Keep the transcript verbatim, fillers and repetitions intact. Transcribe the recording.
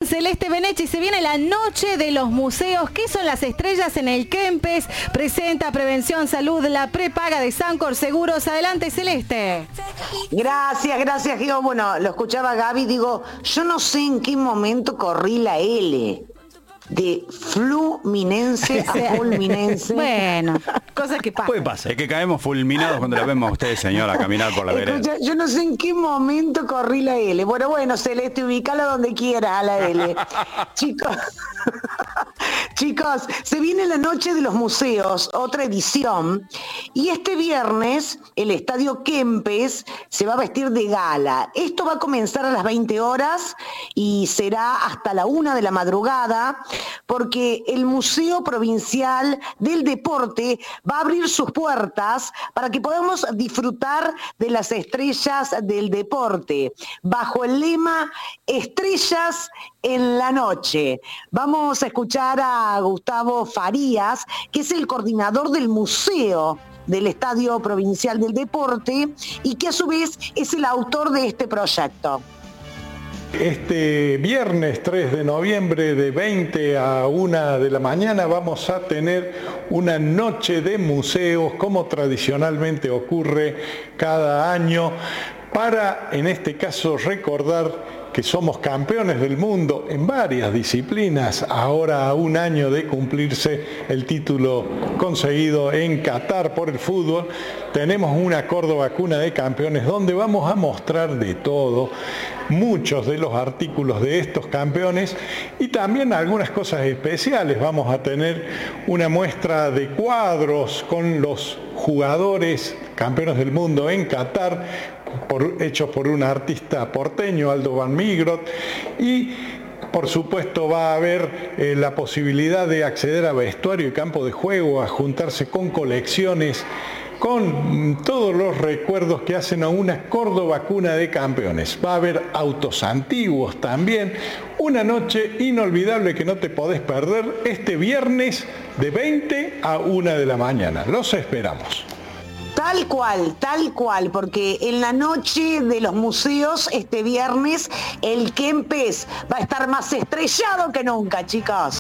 Celeste Benechi. Se viene la noche de los museos. ¿Qué son las estrellas en el Kempes? Presenta Prevención Salud, la prepaga de Sancor Seguros. Adelante, Celeste. Gracias, gracias, Gio. Bueno, lo escuchaba Gaby, digo, yo no sé en qué momento corrí la L. De fluminense a fulminense. Bueno, cosas que pasan. Puede pasar. Es que caemos fulminados cuando la vemos a ustedes, señora, caminar por la vereda. Escucha, yo no sé en qué momento corrí la L. Bueno, bueno, Celeste, ubícala donde quieras a la L. Chicos, chicos, se viene la noche de los museos, otra edición, y este viernes el Estadio Kempes se va a vestir de gala. Esto va a comenzar a las veinte horas y será hasta la una de la madrugada, porque el Museo Provincial del Deporte va a abrir sus puertas para que podamos disfrutar de las estrellas del deporte, bajo el lema Estrellas en la Noche. Vamos a escuchar a Gustavo Farías, que es el coordinador del museo del Estadio Provincial del Deporte y que a su vez es el autor de este proyecto. Este viernes tres de noviembre de veinte a una de la mañana vamos a tener una noche de museos como tradicionalmente ocurre cada año para, en este caso, recordar que somos campeones del mundo en varias disciplinas, ahora a un año de cumplirse el título conseguido en Qatar por el fútbol. Tenemos una Córdoba Cuna de Campeones donde vamos a mostrar de todo, muchos de los artículos de estos campeones y también algunas cosas especiales. Vamos a tener una muestra de cuadros con los jugadores campeones del mundo en Qatar, Por, hechos por un artista porteño, Aldo Van Migrot, y por supuesto va a haber eh, la posibilidad de acceder a vestuario y campo de juego, a juntarse con colecciones, con todos los recuerdos que hacen a una Córdoba Cuna de Campeones. Va a haber autos antiguos también. Una noche inolvidable que no te podés perder este viernes de veinte a una de la mañana. Los esperamos. Tal cual, tal cual, porque en la noche de los museos este viernes el Kempes va a estar más estrellado que nunca, chicos.